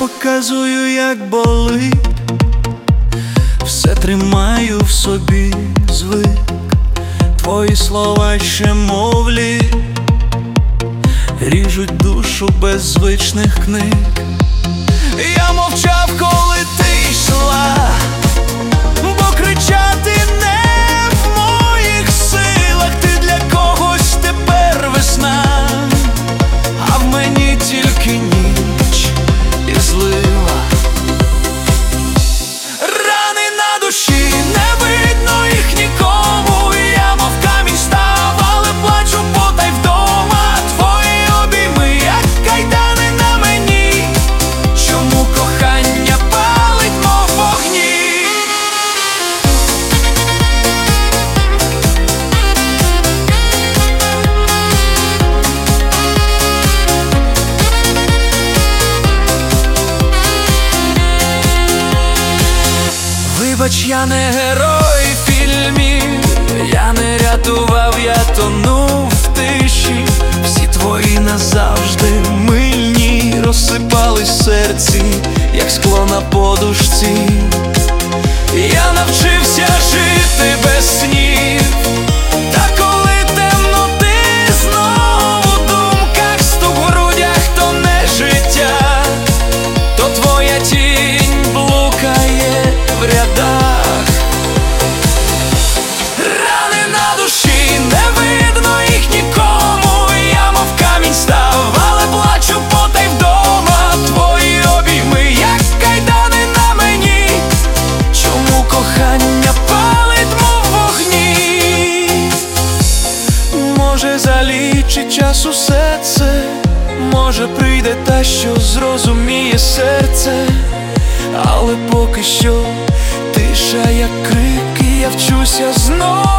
показую, як болить, все тримаю в собі звик. Твої слова ще мовлі, ріжуть душу без звичних книг. Я мовчав, коли ти йшла, бо кричати не в моїх силах. Ти для когось тепер весна, а в мені тільки ніч і злива. Рани на душі, не видно їх нікому. Я мов камінь став, але плачу потай вдома. Твої обійми, як кайдани на мені. Чому кохання палить, мов вогні? Вибач, я не герой фільмів, я не рятував, я тонув в тиші. Всі твої назавжди мильні розсипались в серці, як скло на подушці. Я навчився жити без снів, та коли темно, ти знову в думках. Стук в грудях то не життя, то твоя тінь блукає в рядах. Рани на душі, не видно їх нікому. Я мов камінь став, але плачу потай вдома. Твої обійми, як кайдани на мені. Чому кохання палить, мов вогні? Може, залічить час усе це, може, прийде та, що зрозуміє серце. Але поки що тиша, як крик, і я вчуся знову